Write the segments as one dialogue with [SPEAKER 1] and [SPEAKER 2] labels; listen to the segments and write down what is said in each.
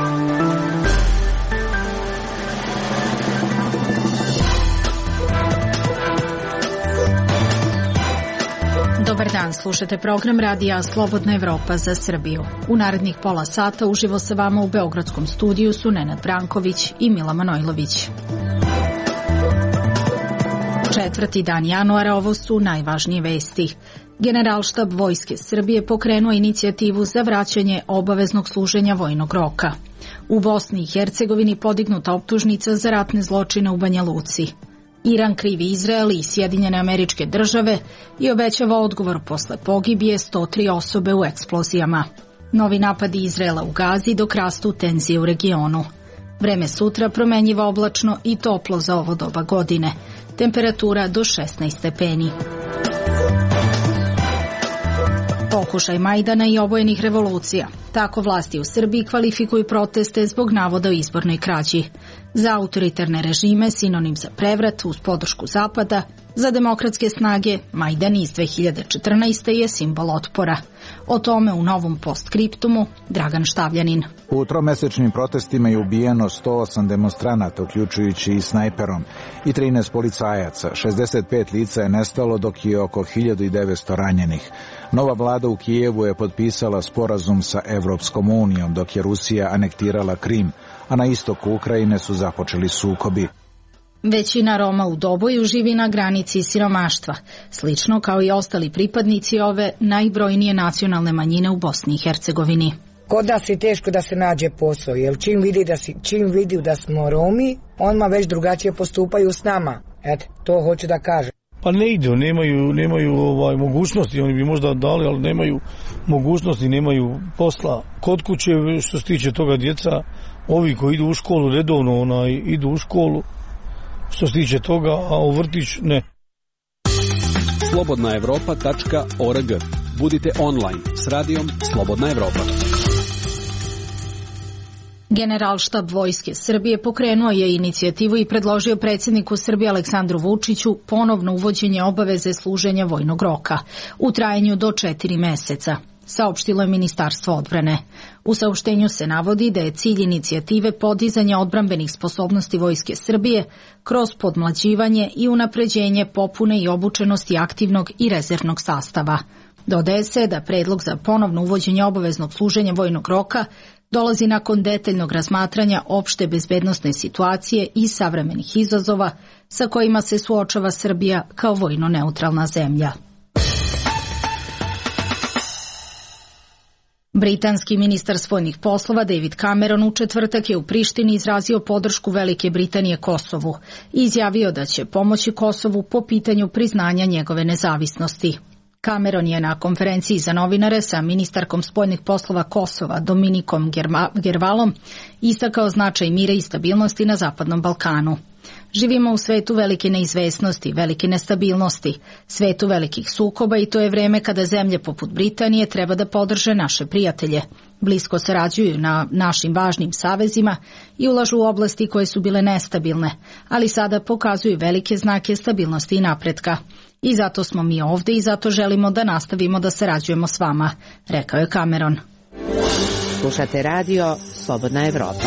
[SPEAKER 1] Dobar dan, slušate program radija Slobodna Evropa za Srbiju. U narednih pola sata uživo sa vama u beogradskom studiju su Nenad Branković i Mila Manojlović. 4. dan januara, ovo su najvažnije vesti. Generalštab Vojske Srbije pokrenuo inicijativu za vraćanje obaveznog služenja vojnog roka. U Bosni i Hercegovini podignuta optužnica za ratne zločine u Banja Luci. Iran krivi Izrael i Sjedinjene Američke Države i obećava odgovor posle pogibije 103 osobe u eksplozijama. Novi napadi Izraela u Gazi dok rastu tenzije u regionu. Vreme sutra promenjivo oblačno i toplo za ovo doba godine. Temperatura do 16 stepeni. Pokušaj Majdana i obojenih revolucija. Tako vlasti u Srbiji kvalifikuju proteste zbog navoda o izbornoj krađi. Za autoritarne režime sinonim za prevrat uz podršku Zapada, za demokratske snage Majdan iz 2014. je simbol otpora. O tome u novom postskriptumu Dragan Štavljanin.
[SPEAKER 2] U tromesečnim protestima je ubijeno 108 demonstranata, uključujući i snajperom, i 13 policajaca. 65 lica je nestalo, dok je oko 1900 ranjenih. Nova vlada u Kijevu je potpisala sporazum sa Evropskom unijom, dok je Rusija anektirala Krim, a na istoku Ukrajine su započeli sukobi.
[SPEAKER 1] Većina Roma u Doboju živi na granici siromaštva, slično kao i ostali pripadnici ove najbrojnije nacionalne manjine u Bosni i Hercegovini.
[SPEAKER 3] Kod nas je teško da se nađe posao, jer čim vidi da smo Romi, odmah već drugačije postupaju s nama. Eto, to hoću da kažem.
[SPEAKER 4] Pa ne ide, nemaju mogućnosti, oni bi možda dali, ali nemaju mogućnosti, nemaju posla. Kod kuće, što se tiče toga djeca, ovi koji idu u školu redovno, idu u školu, što se tiče toga, a u vrtić ne.
[SPEAKER 5] Slobodnaevropa.org. Budite online s radijom Slobodna Evropa.
[SPEAKER 1] Generalštab Vojske Srbije pokrenuo je inicijativu i predložio predsjedniku Srbije Aleksandru Vučiću ponovno uvođenje obaveze služenja vojnog roka u trajanju do 4 meseca, saopštilo je Ministarstvo odbrane. U saopštenju se navodi da je cilj inicijative podizanje odbrambenih sposobnosti Vojske Srbije kroz podmlađivanje i unapređenje popune i obučenosti aktivnog i rezervnog sastava. Dodaje se da predlog za ponovno uvođenje obaveznog služenja vojnog roka dolazi nakon detaljnog razmatranja opšte bezbednosne situacije i savremenih izazova sa kojima se suočava Srbija kao vojno neutralna zemlja. Britanski ministar spoljnih poslova David Cameron u četvrtak je u Prištini izrazio podršku Velike Britanije Kosovu i izjavio da će pomoći Kosovu po pitanju priznanja njegove nezavisnosti. Cameron je na konferenciji za novinare sa ministarkom spoljnih poslova Kosova Dominikom Gervalom istakao značaj mira i stabilnosti na Zapadnom Balkanu. Živimo u svetu velike neizvesnosti, velike nestabilnosti, svetu velikih sukoba i to je vreme kada zemlje poput Britanije treba da podrže naše prijatelje. Blisko sarađuju na našim važnim savezima i ulažu u oblasti koje su bile nestabilne, ali sada pokazuju velike znake stabilnosti i napretka. I zato smo mi ovde i zato želimo da nastavimo da sarađujemo s vama, rekao je Cameron.
[SPEAKER 6] Slušate radio Slobodna Evropa.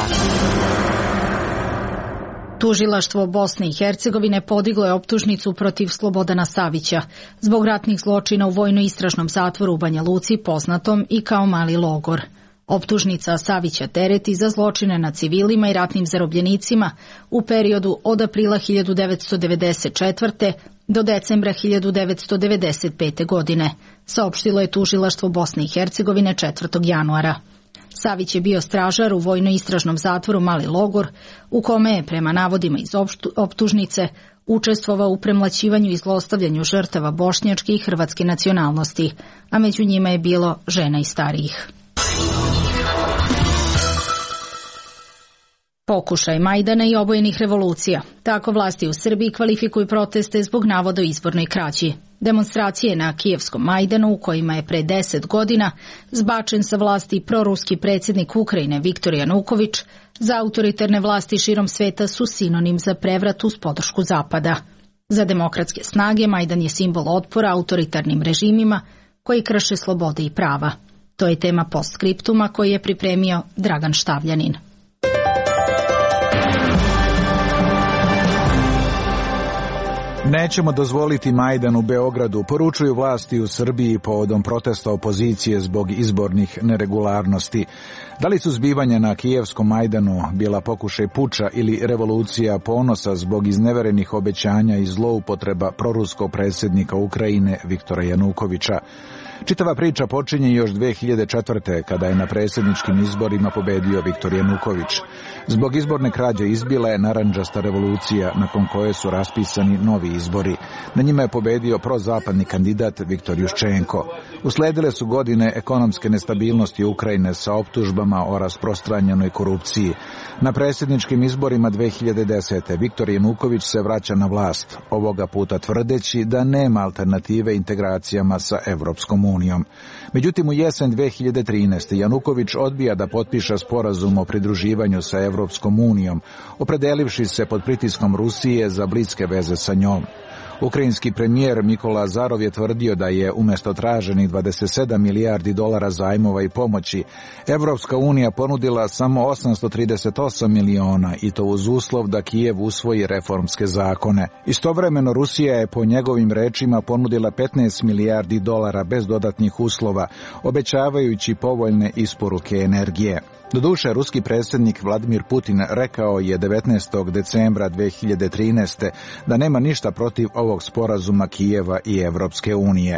[SPEAKER 1] Tužilaštvo Bosne i Hercegovine podiglo je optužnicu protiv Slobodana Savića zbog ratnih zločina u vojno-istražnom zatvoru u Banja Luci, poznatom i kao Mali logor. Optužnica Savića tereti za zločine nad civilima i ratnim zarobljenicima u periodu od aprila 1994. do decembra 1995. godine, saopštilo je tužilaštvo Bosne i Hercegovine 4. januara. Savić je bio stražar u vojno-istražnom zatvoru Mali logor, u kome je, prema navodima iz optužnice, učestvovao u premlaćivanju i zlostavljanju žrtava bošnjačke i hrvatske nacionalnosti, a među njima je bilo žena i starijih. Pokušaj Majdana i obojenih revolucija. Tako vlasti u Srbiji kvalifikuju proteste zbog navoda o izbornoj krađi. Demonstracije na Kijevskom Majdanu, u kojima je pre 10 godina zbačen sa vlasti proruski predsjednik Ukrajine Viktor Januković, za autoritarne vlasti širom sveta su sinonim za prevrat uz podršku Zapada. Za demokratske snage Majdan je simbol otpora autoritarnim režimima koji krše slobode i prava. To je tema postskriptuma koji je pripremio Dragan Štavljanin.
[SPEAKER 2] Nećemo dozvoliti Majdan u Beogradu, poručuju vlasti u Srbiji povodom protesta opozicije zbog izbornih neregularnosti. Da li su zbivanja na kijevskom Majdanu bila pokušaj puča ili revolucija ponosa zbog izneverenih obećanja i zloupotreba proruskog predsjednika Ukrajine Viktora Janukovića? Čitava priča počinje još 2004. kada je na predsjedničkim izborima pobedio Viktor Januković. Zbog izborne krađe izbila je narandžasta revolucija nakon koje su raspisani novi izbori. Na njima je pobedio prozapadni kandidat Viktor Juščenko. Usledile su godine ekonomske nestabilnosti Ukrajine sa optužbama o rasprostranjenoj korupciji. Na predsjedničkim izborima 2010. Viktor Januković se vraća na vlast, ovoga puta tvrdeći da nema alternative integracijama sa Evropskom unijom. Međutim, u jesen 2013. Januković odbija da potpiše sporazum o pridruživanju sa Evropskom unijom, opredelivši se pod pritiskom Rusije za bliske veze sa njom. Ukrajinski premijer Mikola Azarov je tvrdio da je umjesto traženih 27 milijardi dolara zajmova i pomoći, Evropska unija ponudila samo 838 miliona i to uz uslov da Kijev usvoji reformske zakone. Istovremeno Rusija je po njegovim rečima ponudila 15 milijardi dolara bez dodatnih uslova, obećavajući povoljne isporuke energije. Doduše, ruski predsjednik Vladimir Putin rekao je 19. decembra 2013. da nema ništa protiv ovog sporazuma Kijeva i Evropske unije.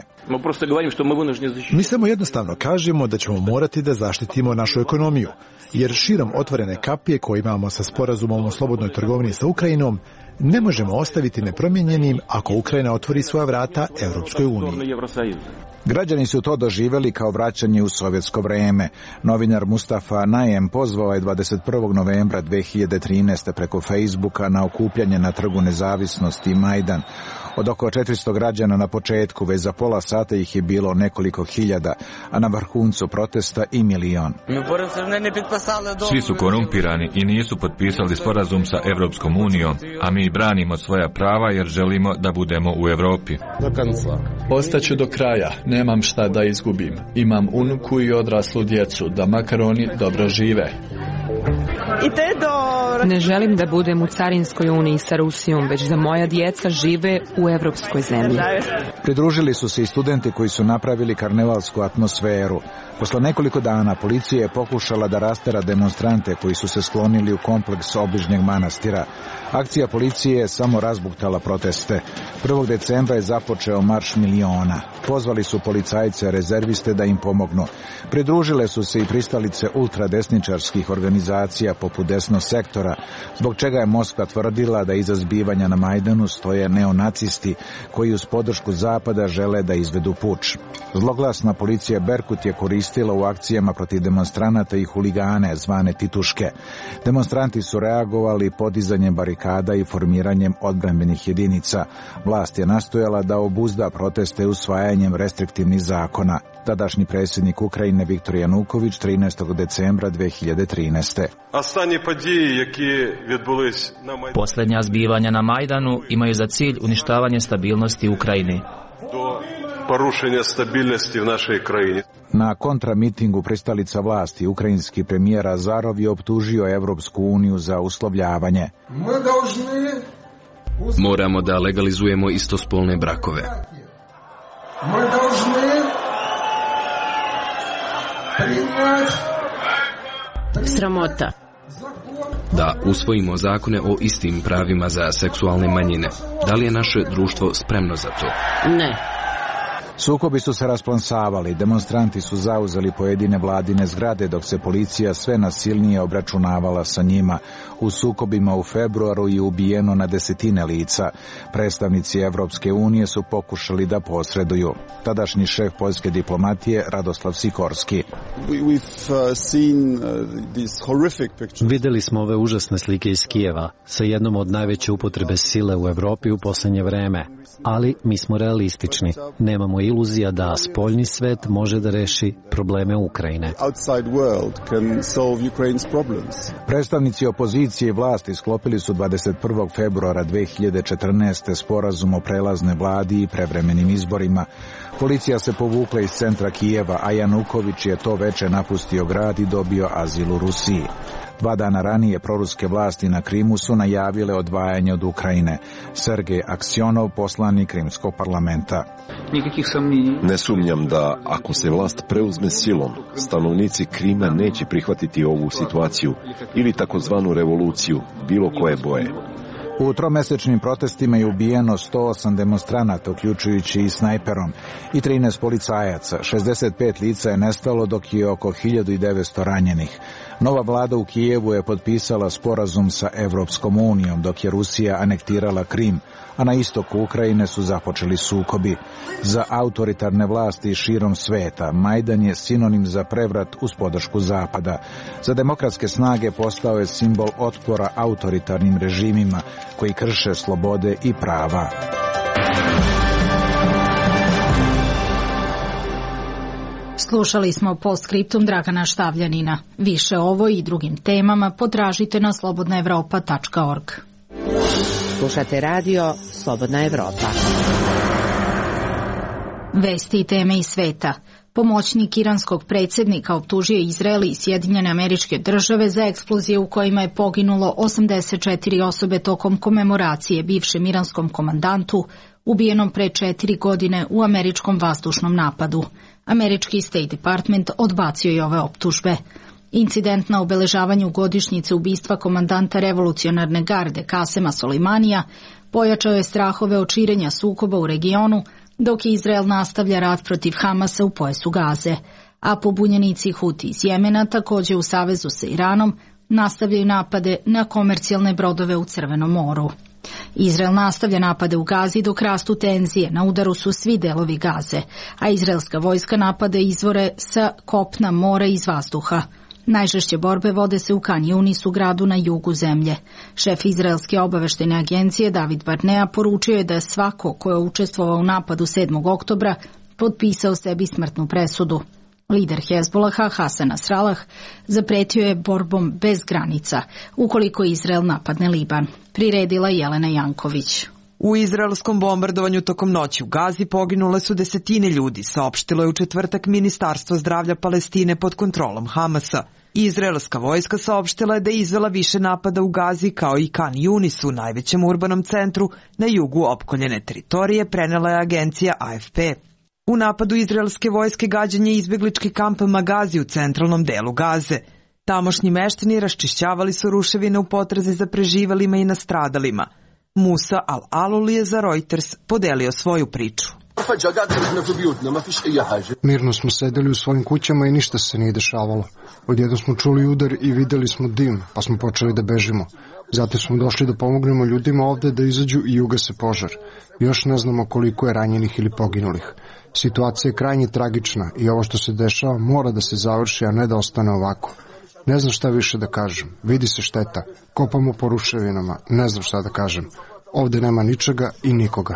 [SPEAKER 7] Mi samo jednostavno kažemo da ćemo morati da zaštitimo našu ekonomiju, jer širom otvorene kapije koje imamo sa sporazumom o slobodnoj trgovini sa Ukrajinom ne možemo ostaviti nepromijenjenim ako Ukrajina otvori svoja vrata Evropskoj uniji.
[SPEAKER 2] Građani su to doživjeli kao vraćanje u sovjetsko vrijeme. Novinar Mustafa Najem pozvao je 21. novembra 2013. preko Facebooka na okupljanje na Trgu Nezavisnosti Majdan. Od oko 400 građana na početku, već za pola sata ih je bilo nekoliko hiljada, a na vrhuncu protesta i milion.
[SPEAKER 8] Svi su korumpirani i nisu potpisali sporazum sa Evropskom unijom, a mi branimo svoja prava jer želimo da budemo u Evropi.
[SPEAKER 9] Ostaću do kraja, nemam šta da izgubim. Imam unuku i odraslu djecu, da makar oni dobro žive.
[SPEAKER 10] Ne želim da budem u carinskoj uniji sa Rusijom, već da moja djeca žive u evropskoj zemlji.
[SPEAKER 2] Pridružili su se i studenti koji su napravili karnevalsku atmosferu. Posle nekoliko dana policija je pokušala da rastera demonstrante koji su se sklonili u kompleks obližnjeg manastira. Akcija policije je samo razbuktala proteste. 1. decembra je započeo marš miliona. Pozvali su policajce rezerviste da im pomognu. Pridružile su se i pristalice ultradesničarskih organizacija poput desnog sektora, zbog čega je Moskva tvrdila da iza zbivanja na Majdanu stoje neonacisti koji uz podršku Zapada žele da izvedu puč. Zloglasna policija Berkut je koristila u akcijama protiv demonstranata i huligane zvane tituške. Demonstranti su reagovali podizanjem barikada i formiranjem odbrambenih jedinica. Vlast je nastojala da obuzda proteste usvajanjem restriktivnih zakona. Tadašnji predsjednik Ukrajine Viktor Januković 13. decembra 2013.
[SPEAKER 11] Posljednja zbivanja na Majdanu imaju za cilj uništavanje stabilnosti Ukrajine.
[SPEAKER 12] Porušenja stabilnosti u našoj krajini.
[SPEAKER 2] Na kontramitingu pristalica vlasti ukrajinski premijer Azarov je optužio Evropsku uniju za uslovljavanje.
[SPEAKER 13] Moramo da legalizujemo istospolne brakove.
[SPEAKER 6] Sramota.
[SPEAKER 13] Da usvojimo zakone o istim pravima za seksualne manjine. Da li je naše društvo spremno za to?
[SPEAKER 6] Ne.
[SPEAKER 2] Sukobi su se rasplansavali, demonstranti su zauzeli pojedine vladine zgrade dok se policija sve nasilnije obračunavala sa njima. U sukobima u februaru je ubijeno na desetine lica. Predstavnici Evropske unije su pokušali da posreduju. Tadašnji šef poljske diplomatije Radoslav Sikorski.
[SPEAKER 14] Vidjeli smo ove užasne slike iz Kijeva sa jednom od najveće upotrebe sile u Evropi u posljednje vreme. ali mi smo realistični. Nemamo iluzija da spoljni svet može da reši probleme Ukrajine.
[SPEAKER 2] Predstavnici opozicije i vlasti sklopili su 21. februara 2014. sporazum o prelaznoj vladi i prevremenim izborima. Policija se povukla iz centra Kijeva, a Januković je to veče napustio grad i dobio azil u Rusiji. 2 dana ranije proruske vlasti na Krimu su najavile odvajanje od Ukrajine. Sergej Aksionov, poslanik Krimskog parlamenta.
[SPEAKER 15] Ne sumnjam da ako se vlast preuzme silom, stanovnici Krima neće prihvatiti ovu situaciju ili takozvanu revoluciju bilo koje boje.
[SPEAKER 2] U tromesečnim protestima je ubijeno 108 demonstranata, uključujući i snajperom, i 13 policajaca. 65 lica je nestalo, dok je oko 1900 ranjenih. Nova vlada u Kijevu je potpisala sporazum sa Evropskom unijom, dok je Rusija anektirala Krim, a na istoku Ukrajine su započeli sukobi. Za autoritarne vlasti širom sveta Majdan je sinonim za prevrat uz podršku Zapada. Za demokratske snage postao je simbol otpora autoritarnim režimima koji krše slobode i prava.
[SPEAKER 1] Slušali smo postskriptum Dragana Štavljanina. Više o ovoj i drugim temama potražite na slobodnaevropa.org.
[SPEAKER 6] Slušate radio Slobodna Evropa.
[SPEAKER 1] Vesti i teme iz sveta. Pomoćnik iranskog predsjednika optužio Izrael i Sjedinjene Američke Države za eksplozije u kojima je poginulo 84 osobe tokom komemoracije bivšem iranskom komandantu ubijenom pre 4 godine u američkom vazdušnom napadu. Američki State Department odbacio je ove optužbe. Incident na obeležavanju godišnjice ubistva komandanta revolucionarne garde Kasema Soleimanija pojačao je strahove od širenja sukoba u regionu, dok Izrael nastavlja rat protiv Hamasa u pojasu Gaze, a pobunjenici Huti iz Jemena također u savezu sa Iranom nastavljaju napade na komercijalne brodove u Crvenom moru. Izrael nastavlja napade u Gazi dok rastu tenzije, na udaru su svi delovi Gaze, a izraelska vojska napade izvore sa kopna, mora i iz vazduha. Najžešće borbe vode se u Kan Yunisu, gradu na jugu zemlje. Šef izraelske obaveštajne agencije David Barnea poručio je da je svako ko je učestvovao u napadu 7. oktobra potpisao sebi smrtnu presudu. Lider Hezbolaha Hasan Nasrallah zapretio je borbom bez granica ukoliko Izrael napadne Liban. Priredila Jelena Janković.
[SPEAKER 16] U izraelskom bombardovanju tokom noći u Gazi poginule su desetine ljudi, saopštilo je u četvrtak Ministarstvo zdravlja Palestine pod kontrolom Hamasa. Izraelska vojska saopštila je da je izvela više napada u Gazi kao i Kan Yunisu, najvećem urbanom centru na jugu opkoljene teritorije, prenela je agencija AFP. U napadu izraelske vojske gađan je izbeglički kamp Magazi u centralnom delu Gaze. Tamošnji meštani raščišćavali su ruševine u potrazi za preživelima i nastradalima. Musa Al-Alul je za Reuters podelio svoju priču.
[SPEAKER 17] Mirno smo sedeli u svojim kućama i ništa se nije dešavalo. Odjednom smo čuli udar i videli smo dim, pa smo počeli da bežimo. Zato smo došli da pomognemo ljudima ovde da izađu i ugase požar. Još ne znamo koliko je ranjenih ili poginulih. Situacija je krajnje tragična i ovo što se dešava mora da se završi, a ne da ostane ovako. Ne znam šta više da kažem. Vidi se šteta. Kopamo po ruševinama. Ne znam šta da kažem. Ovde nema ničega i nikoga.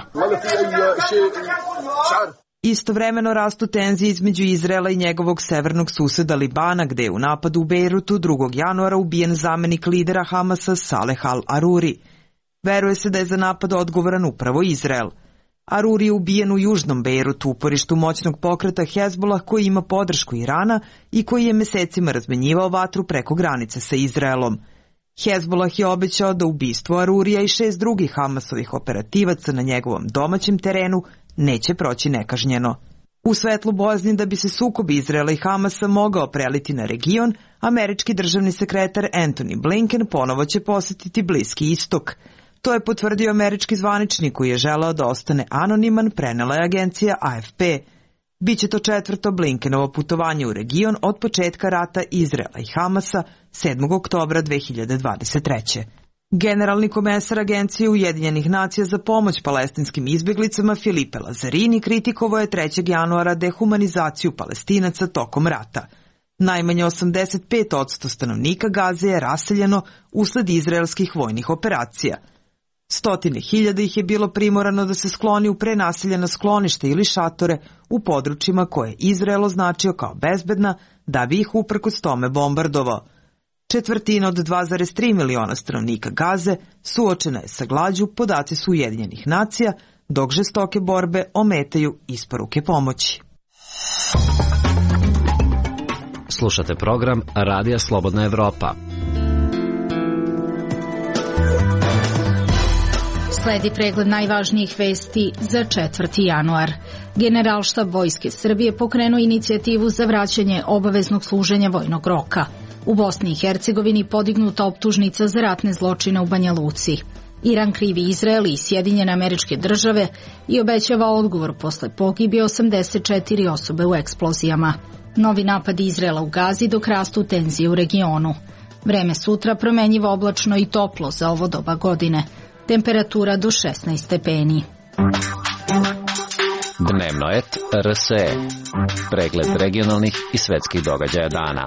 [SPEAKER 16] Istovremeno rastu tenzije između Izraela i njegovog severnog suseda Libana, gde je u napadu u Bejrutu 2. januara ubijen zamenik lidera Hamasa Saleh al-Aruri. Veruje se da je za napad odgovoran upravo Izrael. Aruri je ubijen u južnom Bejrutu, uporištu moćnog pokreta Hezbolah koji ima podršku Irana i koji je mesecima razmenjivao vatru preko granice sa Izraelom. Hezbolah je obećao da ubistvo Arurija i 6 drugih Hamasovih operativaca na njegovom domaćem terenu neće proći nekažnjeno. U svetlu bojazni da bi se sukob Izraela i Hamasa mogao preliti na region, američki državni sekretar Antony Blinken ponovo će posetiti Bliski istok. To je potvrdio američki zvaničnik koji je želeo da ostane anoniman, prenela je agencija AFP. Biće to 4. Blinkenovo putovanje u region od početka rata Izraela i Hamasa 7. oktobra 2023. Generalni komesar Agencije Ujedinjenih nacija za pomoć palestinskim izbjeglicama Filipe Lazarini kritikovao je 3. januara dehumanizaciju Palestinaca tokom rata. Najmanje 85% stanovnika Gaze je raseljeno usled izraelskih vojnih operacija. Stotine hiljada ih je bilo primorano da se skloni u prenaseljena sklonište ili šatore u područjima koje Izrael označio kao bezbedna da bi ih uprkos tome bombardovao. Četvrtina od 2,3 miliona stanovnika Gaze suočena je sa glađu, podaci su Ujedinjenih nacija, dok žestoke borbe ometaju isporuke pomoći.
[SPEAKER 14] Slušate program Radija Slobodna Evropa.
[SPEAKER 1] Sledi pregled najvažnijih vesti za 4. januar. Generalštab Vojske Srbije pokrenuo inicijativu za vraćanje obaveznog služenja vojnog roka. U Bosni i Hercegovini podignuta optužnica za ratne zločine u Banja Luci. Iran krivi Izrael i Sjedinjene Američke Države i obećava odgovor posle pogibije 84 osobe u eksplozijama. Novi napad Izraela u Gazi dok rastu tenzije u regionu. Vreme sutra promenjivo, oblačno i toplo za ovo doba godine. Temperatura do 16 stepeni.
[SPEAKER 14] Dnevno et RSE. Pregled regionalnih i svetskih događaja dana.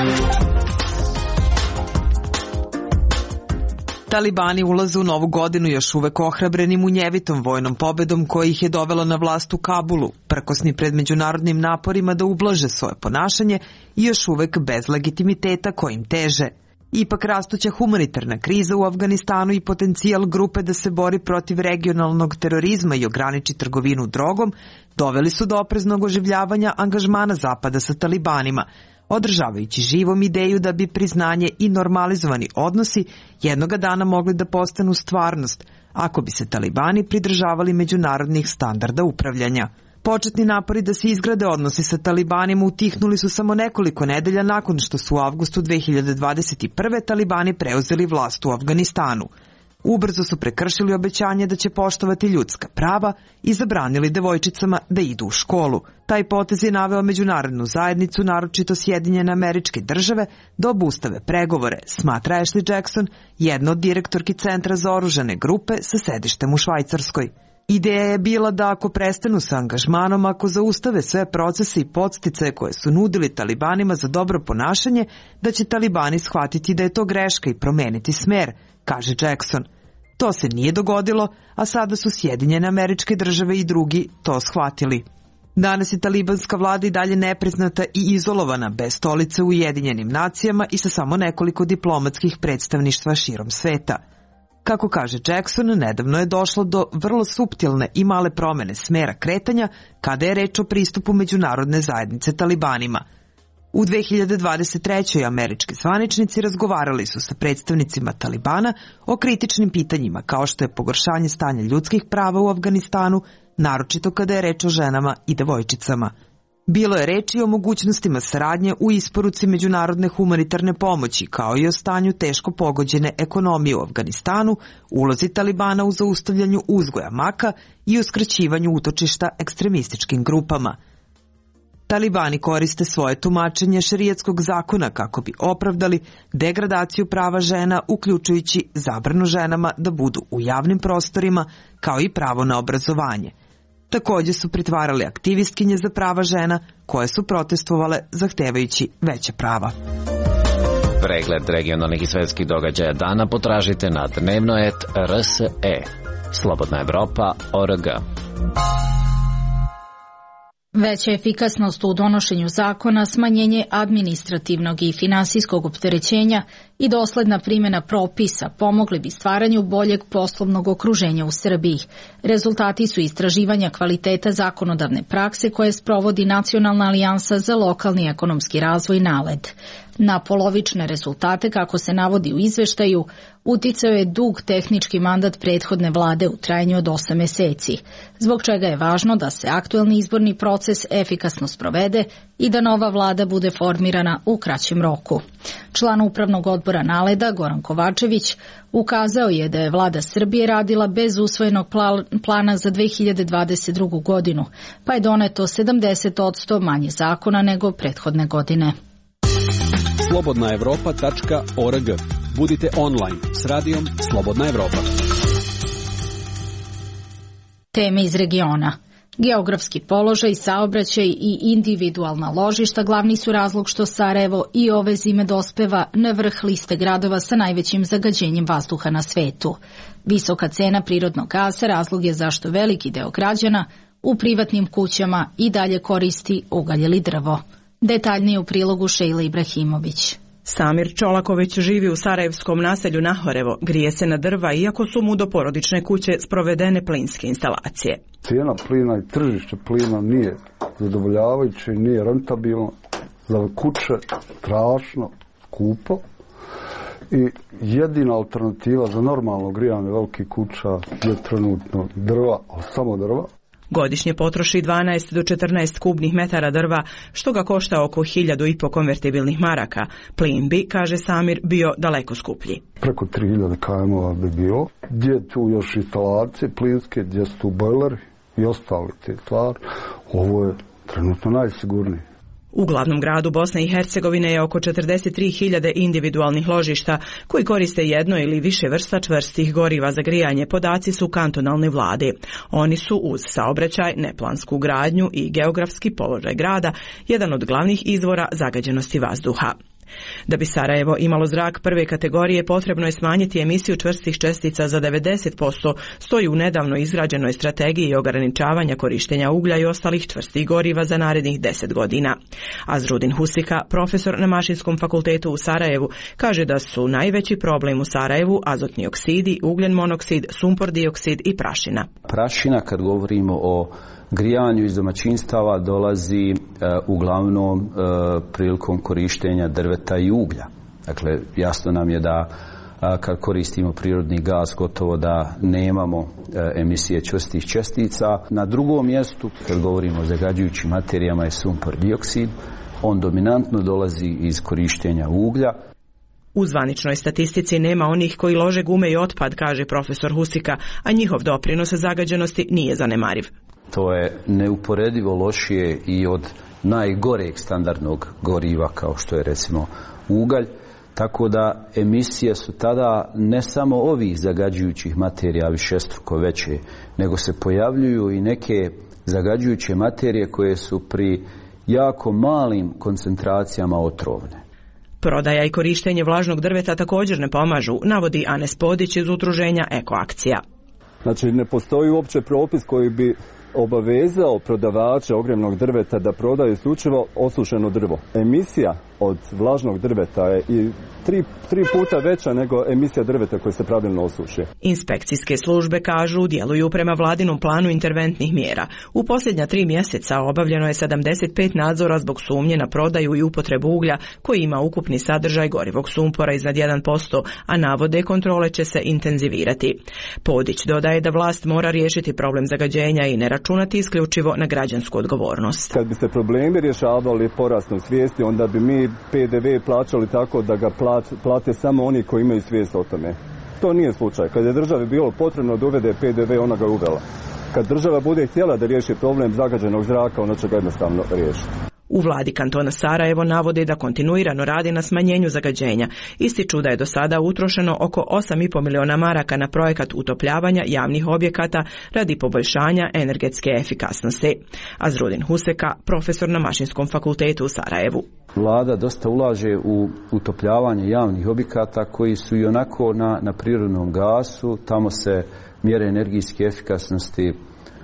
[SPEAKER 16] Talibani ulaze u novu godinu još uvek ohrabreni munjevitom vojnom pobedom koja ih je dovela na vlast u Kabulu, prkosni pred međunarodnim naporima da ublaže svoje ponašanje i još uvek bez legitimiteta kojim teže. Ipak rastuća humanitarna kriza u Afganistanu i potencijal grupe da se bori protiv regionalnog terorizma i ograniči trgovinu drogom doveli su do opreznog oživljavanja angažmana Zapada sa Talibanima, održavajući živom ideju da bi priznanje i normalizovani odnosi jednoga dana mogli da postanu stvarnost ako bi se Talibani pridržavali međunarodnih standarda upravljanja. Početni napori da se izgrade odnosi sa Talibanima utihnuli su samo nekoliko nedelja nakon što su u avgustu 2021. Talibani preuzeli vlast u Afganistanu. Ubrzo su prekršili obećanje da će poštovati ljudska prava i zabranili devojčicama da idu u školu. Taj potez je naveo međunarodnu zajednicu, naročito Sjedinjene Američke Države, da obustave pregovore, smatra Ashley Jackson, jedna od direktorki Centra za oružane grupe sa sedištem u Švajcarskoj. Ideja je bila da ako prestanu sa angažmanom, ako zaustave sve procese i podsticaje koje su nudili Talibanima za dobro ponašanje, da će Talibani shvatiti da je to greška i promeniti smer, kaže Jackson. To se nije dogodilo, a sada su Sjedinjene Američke Države i drugi to shvatili. Danas je talibanska vlada i dalje nepriznata i izolovana, bez stolice u Ujedinjenim nacijama i sa samo nekoliko diplomatskih predstavništva širom sveta. Kako kaže Jackson, nedavno je došlo do vrlo suptilne i male promene smera kretanja kada je reč o pristupu međunarodne zajednice Talibanima. U 2023. američki zvaničnici razgovarali su sa predstavnicima Talibana o kritičnim pitanjima kao što je pogoršanje stanja ljudskih prava u Afganistanu, naročito kada je reč o ženama i devojčicama. Bilo je reči o mogućnostima saradnje u isporuci međunarodne humanitarne pomoći, kao i o stanju teško pogođene ekonomije u Afganistanu, ulozi Talibana u zaustavljanju uzgoja maka i uskraćivanju utočišta ekstremističkim grupama. Talibani koriste svoje tumačenje šerijatskog zakona kako bi opravdali degradaciju prava žena, uključujući zabranu ženama da budu u javnim prostorima, kao i pravo na obrazovanje. Također su pritvarali aktivistkinje za prava žena koje su protestovale zahtevajući veća prava.
[SPEAKER 14] Pregled regionalnih i svetskih događaja dana potražite na dnevnoet.rse. Slobodna Evropa.org.
[SPEAKER 1] Veća efikasnost u donošenju zakona, smanjenje administrativnog i finansijskog opterećenja i dosledna primjena propisa pomogli bi stvaranju boljeg poslovnog okruženja u Srbiji. Rezultati su istraživanja kvaliteta zakonodavne prakse koje sprovodi Nacionalna alijansa za lokalni ekonomski razvoj NALED. Na polovične rezultate, kako se navodi u izveštaju, uticao je dug tehnički mandat prethodne vlade u trajanju od 8 meseci, zbog čega je važno da se aktuelni izborni proces efikasno sprovede i da nova vlada bude formirana u kraćem roku. Član upravnog odbora NALED-a, Goran Kovačević, ukazao je da je vlada Srbije radila bez usvojenog plana za 2022. godinu, pa je doneto 70% manje zakona nego prethodne godine.
[SPEAKER 5] slobodnaevropa.org. Budite online s radijom Slobodna Evropa.
[SPEAKER 1] Teme iz regiona. Geografski položaj, saobraćaj i individualna ložišta glavni su razlog što Sarajevo i ove zime dospeva na vrh liste gradova sa najvećim zagađenjem vazduha na svetu. Visoka cena prirodnog gasa razlog je zašto veliki deo građana u privatnim kućama i dalje koristi ugalj ili drvo. Detaljnije u prilogu Šejla Ibrahimović.
[SPEAKER 18] Samir Čolaković živi u sarajevskom naselju Nahorevo, grije se na drva iako su mu do porodične kuće sprovedene plinske instalacije.
[SPEAKER 19] Cijena plina i tržište plina nije zadovoljavajuće, nije rentabilno, za kuće strašno skupo i jedina alternativa za normalno grijanje velikih kuća je trenutno drva, ali samo drva.
[SPEAKER 18] Godišnje potroši 12 do 14 kubnih metara drva, što ga košta oko 1.500 konvertibilnih maraka. Plin bi, kaže Samir, bio daleko skuplji.
[SPEAKER 19] Preko 3.000 km bi bilo. Gdje je tu još instalacije plinske, gdje su tu bojleri i ostali te stvari. Ovo je trenutno najsigurnije.
[SPEAKER 18] U glavnom gradu Bosne i Hercegovine je oko 43.000 individualnih ložišta koji koriste jedno ili više vrsta čvrstih goriva za grijanje, podaci su kantonalne vlade. Oni su uz saobraćaj, neplansku gradnju i geografski položaj grada jedan od glavnih izvora zagađenosti vazduha. Da bi Sarajevo imalo zrak prve kategorije, potrebno je smanjiti emisiju čvrstih čestica za 90%, stoji u nedavno izrađenoj strategiji ograničavanja korištenja uglja i ostalih čvrstih goriva za narednih 10 godina. Azrudin Husika, profesor na Mašinskom fakultetu u Sarajevu, kaže da su najveći problem u Sarajevu azotni oksidi, ugljen monoksid, sumpor dioksid i prašina.
[SPEAKER 20] Prašina, kad govorimo o grijanju iz domaćinstava, dolazi uglavnom prilikom korištenja drveta i uglja. Dakle, jasno nam je da kad koristimo prirodni gas gotovo da nemamo emisije čvrstih čestica. Na drugom mjestu, kad govorimo o zagađujućim materijama, je sumpor dioksid. On dominantno dolazi iz korištenja uglja.
[SPEAKER 18] U zvaničnoj statistici nema onih koji lože gume i otpad, kaže profesor Husika, a njihov doprinos zagađenosti nije zanemariv.
[SPEAKER 20] To je neuporedivo lošije i od najgoreg standardnog goriva kao što je recimo ugalj, tako da emisije su tada ne samo ovih zagađujućih materija višestruko veće, nego se pojavljuju i neke zagađujuće materije koje su pri jako malim koncentracijama otrovne.
[SPEAKER 18] Prodaja i korištenje vlažnog drveta također ne pomažu, navodi Anes Podić iz udruženja Ekoakcija.
[SPEAKER 21] Znači, ne postoji uopće propis koji bi obavezao prodavače ogrjevnog drveta da prodaju isključivo osušeno drvo. Emisija od vlažnog drveta je i tri puta veća nego emisija drveta koje se pravilno osuši.
[SPEAKER 18] Inspekcijske službe, kažu, djeluju prema vladinom planu interventnih mjera. U posljednja 3 mjeseca obavljeno je 75 nadzora zbog sumnje na prodaju i upotrebu uglja koji ima ukupni sadržaj gorivog sumpora iznad 1%, a navode kontrole će se intenzivirati. Podić dodaje da vlast mora riješiti problem zagađenja i ne računati isključivo na građansku odgovornost.
[SPEAKER 21] Kad bi se problemi rješavali porastom svijesti, onda bi mi PDV plaćali tako da ga plate samo oni koji imaju svijest o tome. To nije slučaj. Kad je državi bilo potrebno da uvede PDV, ona ga uvela. Kad država bude htjela da riješi problem zagađenog zraka, ona će ga jednostavno riješiti.
[SPEAKER 18] U vladi kantona Sarajevo navode da kontinuirano radi na smanjenju zagađenja. Ističu da je do sada utrošeno oko 8,5 miliona maraka na projekat utopljavanja javnih objekata radi poboljšanja energetske efikasnosti. Azrudin Huseka, profesor na Mašinskom fakultetu u Sarajevu.
[SPEAKER 20] Vlada dosta ulaže u utopljavanje javnih objekata koji su i onako na prirodnom gasu. Tamo se mjere energijske efikasnosti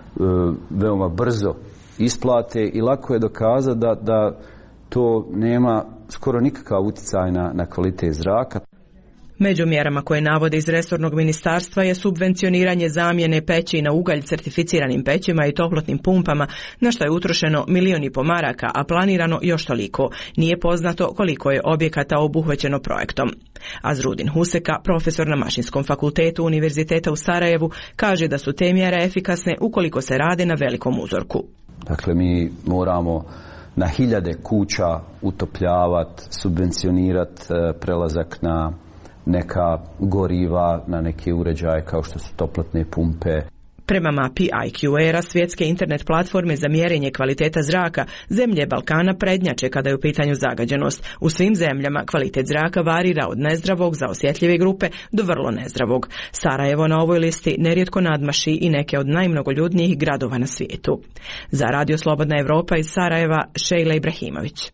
[SPEAKER 20] veoma brzo isplate i lako je dokazati da to nema skoro nikakav utjecaj na kvalitet zraka.
[SPEAKER 18] Među mjerama koje navode iz resornog ministarstva je subvencioniranje zamjene peći na ugalj certificiranim pećima i toplotnim pumpama, na što je utrošeno 1,5 milijuna maraka, a planirano još toliko. Nije poznato koliko je objekata obuhvaćeno projektom. Azrudin Huseka, profesor na Mašinskom fakultetu Univerziteta u Sarajevu, kaže da su te mjere efikasne ukoliko se rade na velikom uzorku.
[SPEAKER 20] Dakle, mi moramo na 1000 kuća utopljavati, subvencionirati prelazak na neka goriva, na neke uređaje kao što su toplotne pumpe.
[SPEAKER 18] Prema mapi IQ-era, svjetske internet platforme za mjerenje kvaliteta zraka, zemlje Balkana prednjače kada je u pitanju zagađenost. U svim zemljama kvalitet zraka varira od nezdravog za osjetljive grupe do vrlo nezdravog. Sarajevo na ovoj listi nerijetko nadmaši i neke od najmnogoljudnijih gradova na svijetu. Za Radio Slobodna Evropa iz Sarajeva, Šejla Ibrahimović.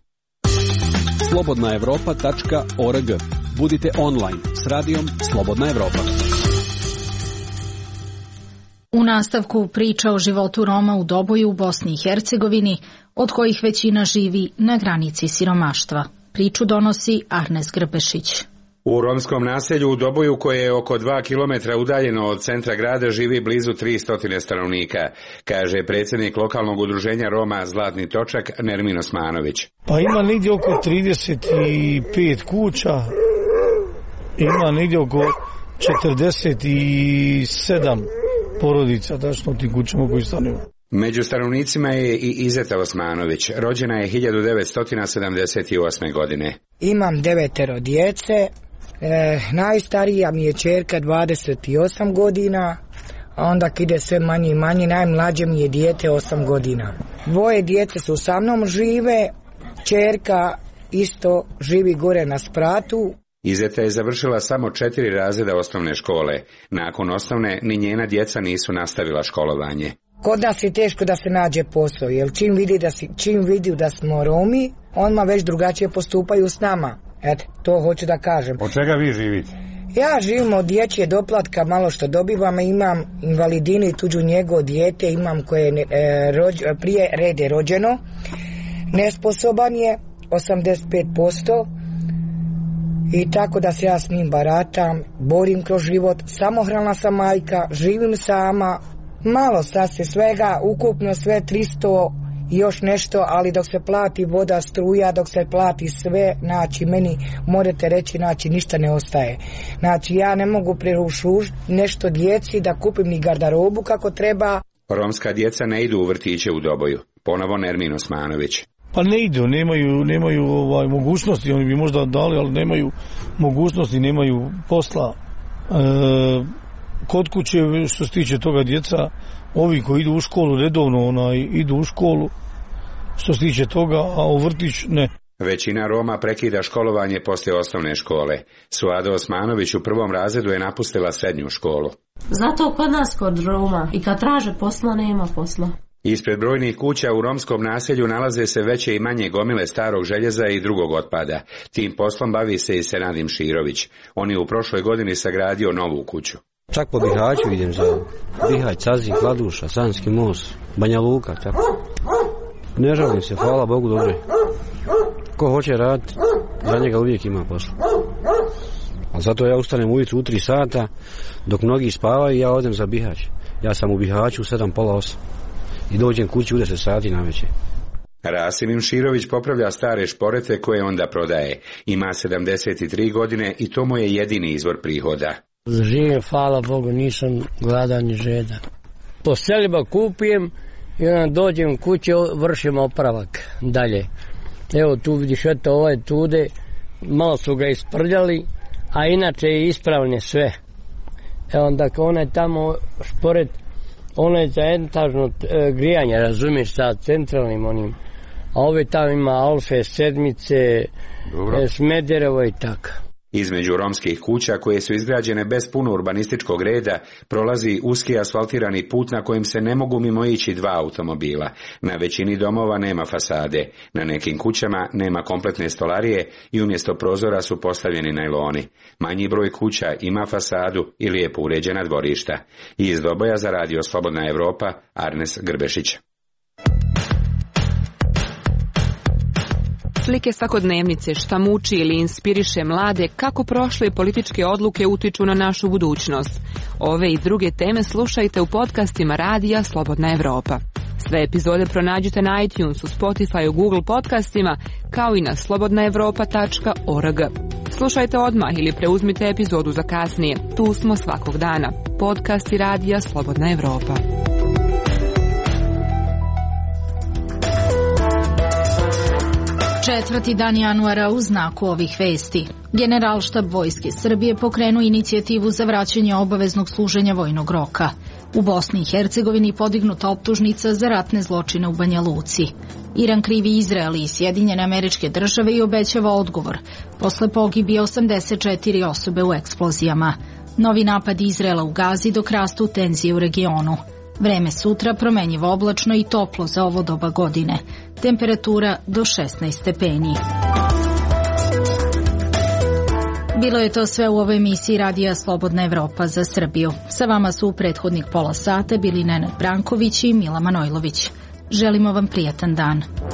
[SPEAKER 5] slobodnaevropa.org. Budite online s radijom Slobodna Evropa.
[SPEAKER 1] U nastavku priča o životu Roma u Doboju u Bosni i Hercegovini, od kojih većina živi na granici siromaštva. Priču donosi Arnes Grbešić.
[SPEAKER 3] U romskom naselju u Doboju, koje je oko 2 km udaljeno od centra grada, živi blizu 300 stanovnika, kaže predsjednik lokalnog udruženja Roma Zlatni Točak Nermin Osmanović.
[SPEAKER 4] Pa ima negdje oko 35 kuća, ima negdje oko 47 porodica, tačno u tim kućama koji stanuju.
[SPEAKER 3] Među stanovnicima je i Izeta Osmanović, rođena je 1978. godine.
[SPEAKER 22] Imam 9 djece, najstarija mi je ćerka 28 godina, a onda ide sve manje i manje, najmlađe mi je dijete 8 godina. 2 djece su sa mnom žive, ćerka isto živi gore na spratu.
[SPEAKER 3] Izeta je završila samo 4 razreda osnovne škole. Nakon osnovne ni njena djeca nisu nastavila školovanje.
[SPEAKER 22] Kod nas je teško da se nađe posao, jer čim vidi da smo Romi, odmah već drugačije postupaju s nama. Eto, to hoću da kažem.
[SPEAKER 3] Od čega vi živite?
[SPEAKER 22] Ja živim od dječje doplatka, malo što dobivam, imam invalidinu i tuđu njegu dijete, imam koje je prije rede rođeno, nesposoban je 85%, i tako da se ja s njim baratam, borim kroz život, samohrana sam majka, živim sama, malo sasvim svega, ukupno sve 300 i još nešto, ali dok se plati voda, struja, dok se plati sve, znači meni morate reći, znači ništa ne ostaje. Znači ja ne mogu prirušiti nešto djeci da kupim ni garderobu kako treba.
[SPEAKER 3] Romska djeca ne idu u vrtiće u Doboju, ponovo Nermin Osmanović.
[SPEAKER 4] Pa ne idu, nemaju mogućnosti, oni bi možda dali, ali nemaju mogućnosti, nemaju posla. Kod kuće, što se tiče toga djeca, ovi koji idu u školu redovno, idu u školu, što se tiče toga, a u vrtić ne.
[SPEAKER 3] Većina Roma prekida školovanje poslije osnovne škole. Suada Osmanović u 1. razredu je napustila srednju školu.
[SPEAKER 23] Zato kod nas kod Roma i kad traže posla, nema posla.
[SPEAKER 3] Ispred brojnih kuća u romskom naselju nalaze se veće i manje gomile starog željeza i drugog otpada. Tim poslom bavi se i Senadim Širović. On je u prošloj godini sagradio novu kuću.
[SPEAKER 24] Čak po Bihaću idem za Bihać, Cazin, Kladuša, Sanski most, Banja Luka, tako. Ne žalim se, hvala Bogu, dobro. Ko hoće raditi, za njega uvijek ima posla. A zato ja ustanem ujutru u 3 sata, dok mnogi spavaju, ja odem za Bihać. Ja sam u Bihaću u 7, pola 8 i dođem kući u 10 sati na večer.
[SPEAKER 3] Rasimim Širović popravlja stare šporete koje onda prodaje. Ima 73 godine i to mu je jedini izvor prihoda.
[SPEAKER 25] Živim, hvala Bogu, nisam gladan ni žedan. Po selima kupijem i onda dođem kući, vršim opravak dalje. Evo tu vidiš, eto ovaj tude, malo su ga isprljali, a inače je ispravne sve. Evo onda onaj tamo šporet, ono je za etažno grijanje, razumiješ, sa centralnim onim. A ove tamo ima Alfe, Sedmice, Smederevo i tako.
[SPEAKER 3] Između romskih kuća koje su izgrađene bez puno urbanističkog reda prolazi uski asfaltirani put na kojem se ne mogu mimoići 2 automobila. Na većini domova nema fasade, na nekim kućama nema kompletne stolarije i umjesto prozora su postavljeni najloni. Manji broj kuća ima fasadu i lijepo uređena dvorišta. Iz Doboja za Radio Slobodna Evropa, Arnes Grbešić.
[SPEAKER 10] Slike svakodnevnice, šta muči ili inspiriše mlade, kako prošle političke odluke utiču na našu budućnost. Ove i druge teme slušajte u podcastima Radija Slobodna Evropa. Sve epizode pronađite na iTunesu, Spotify, Google podcastima, kao i na slobodnaevropa.org. Slušajte odmah ili preuzmite epizodu za kasnije. Tu smo svakog dana. Podcasti Radija Slobodna Evropa.
[SPEAKER 1] Četvrti dan januara u znaku ovih vesti. Generalštab Vojske Srbije pokrenuo inicijativu za vraćanje obaveznog služenja vojnog roka. U Bosni i Hercegovini podignuta optužnica za ratne zločine u Banja Luci. Iran krivi Izrael i Sjedinjene Američke Države i obećava odgovor posle pogibije 84 osobe u eksplozijama. Novi napad Izraela u Gazi dok rastu tenzije u regionu. Vreme sutra promenjivo oblačno i toplo za ovo doba godine. Temperatura do 16 stepeni. Bilo je to sve u ovoj emisiji Radija Slobodna Evropa za Srbiju. Sa vama su u prethodnih pola sata bili Nenad Branković i Mila Manojlović. Želimo vam prijatan dan.